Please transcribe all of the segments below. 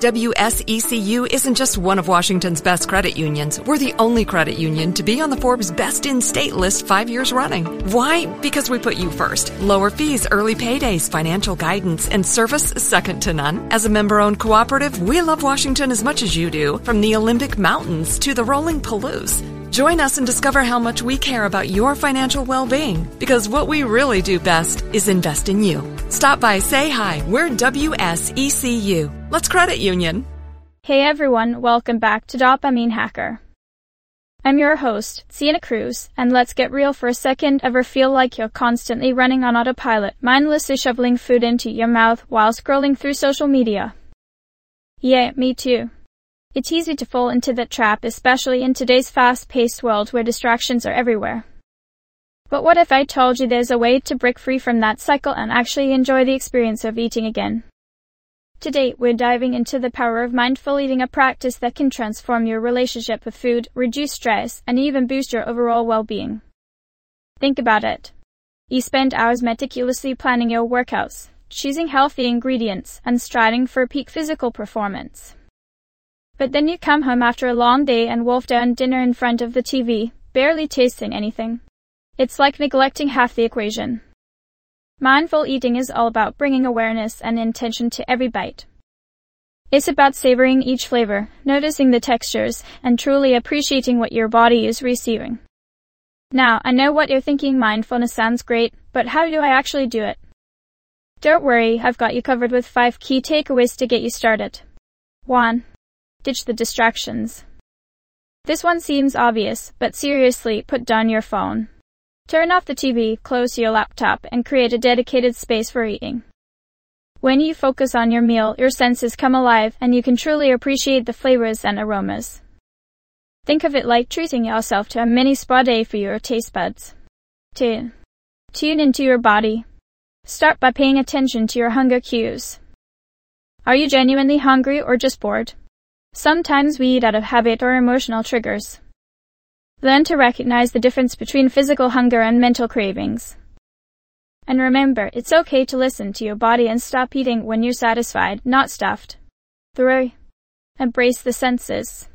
WSECU isn't just one of Washington's best credit unions. We're the only credit union to be on the Forbes Best in State list 5 years running. Why? Because we put you first. Lower fees, early paydays, financial guidance, and service second to none. As a member-owned cooperative, we love Washington as much as you do, from the Olympic Mountains to the rolling Palouse. Join us and discover how much we care about your financial well-being, because what we really do best is invest in you. Stop by, say hi. We're WSECU. Let's credit union. Hey everyone, welcome back to Dopamine Hacker. I'm your host, Sienna Cruz, and let's get real for a second. Ever feel like you're constantly running on autopilot, mindlessly shoveling food into your mouth while scrolling through social media? Yeah, me too. It's easy to fall into that trap, especially in today's fast-paced world where distractions are everywhere. But what if I told you there's a way to break free from that cycle and actually enjoy the experience of eating again? Today, we're diving into the power of mindful eating, a practice that can transform your relationship with food, reduce stress, and even boost your overall well-being. Think about it. You spend hours meticulously planning your workouts, choosing healthy ingredients, and striving for peak physical performance. But then you come home after a long day and wolf down dinner in front of the TV, barely tasting anything. It's like neglecting half the equation. Mindful eating is all about bringing awareness and intention to every bite. It's about savoring each flavor, noticing the textures, and truly appreciating what your body is receiving. Now, I know what you're thinking. Mindfulness sounds great, but how do I actually do it? Don't worry, I've got you covered with 5 key takeaways to get you started. 1. Ditch the distractions. This one seems obvious, but seriously, put down your phone. Turn off the TV, close your laptop, and create a dedicated space for eating. When you focus on your meal, your senses come alive and you can truly appreciate the flavors and aromas. Think of it like treating yourself to a mini spa day for your taste buds. 2. Tune into your body. Start by paying attention to your hunger cues. Are you genuinely hungry or just bored? Sometimes we eat out of habit or emotional triggers. Learn to recognize the difference between physical hunger and mental cravings. And remember, it's okay to listen to your body and stop eating when you're satisfied, not stuffed. 3. Embrace the senses.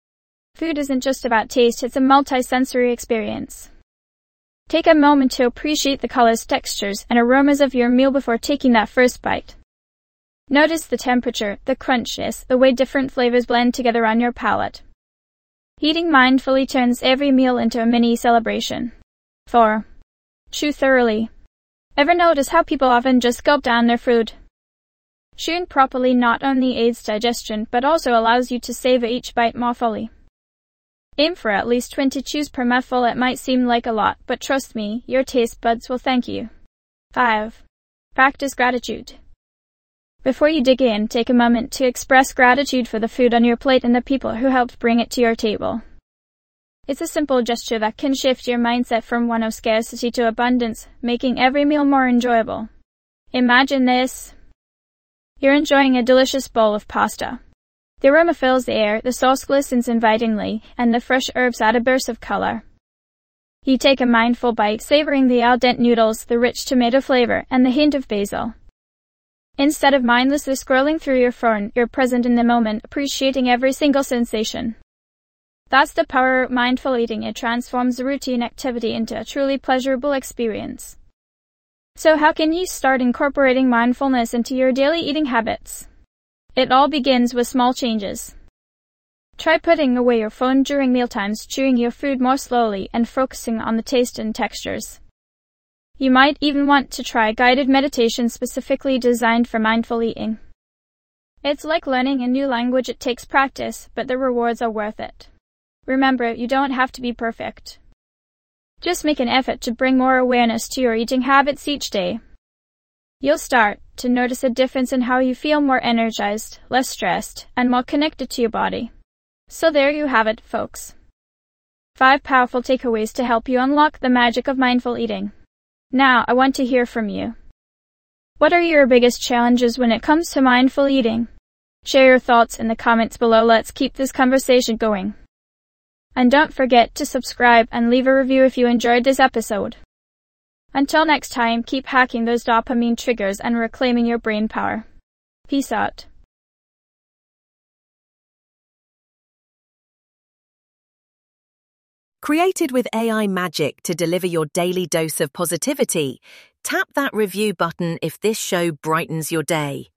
Food isn't just about taste, it's a multi-sensory experience. Take a moment to appreciate the colors, textures, and aromas of your meal before taking that first bite. Notice the temperature, the crunchiness, the way different flavors blend together on your palate. Eating mindfully turns every meal into a mini celebration. 4. Chew thoroughly. Ever notice how people often just gulp down their food? Chewing properly not only aids digestion, but also allows you to savor each bite more fully. Aim for at least 20 chews per mouthful. It might seem like a lot, but trust me, your taste buds will thank you. 5. Practice gratitude. Before you dig in, take a moment to express gratitude for the food on your plate and the people who helped bring it to your table. It's a simple gesture that can shift your mindset from one of scarcity to abundance, making every meal more enjoyable. Imagine this. You're enjoying a delicious bowl of pasta. The aroma fills the air, the sauce glistens invitingly, and the fresh herbs add a burst of color. You take a mindful bite, savoring the al dente noodles, the rich tomato flavor, and the hint of basil. Instead of mindlessly scrolling through your phone, you're present in the moment, appreciating every single sensation. That's the power of mindful eating. It transforms a routine activity into a truly pleasurable experience. So how can you start incorporating mindfulness into your daily eating habits? It all begins with small changes. Try putting away your phone during mealtimes, chewing your food more slowly, and focusing on the taste and textures. You might even want to try guided meditation specifically designed for mindful eating. It's like learning a new language. It takes practice, but the rewards are worth it. Remember, you don't have to be perfect. Just make an effort to bring more awareness to your eating habits each day. You'll start to notice a difference in how you feel, more energized, less stressed, and more connected to your body. So there you have it, folks. 5 powerful takeaways to help you unlock the magic of mindful eating. Now, I want to hear from you. What are your biggest challenges when it comes to mindful eating? Share your thoughts in the comments below. Let's keep this conversation going. And don't forget to subscribe and leave a review if you enjoyed this episode. Until next time, keep hacking those dopamine triggers and reclaiming your brain power. Peace out. Created with AI magic to deliver your daily dose of positivity, tap that review button if this show brightens your day.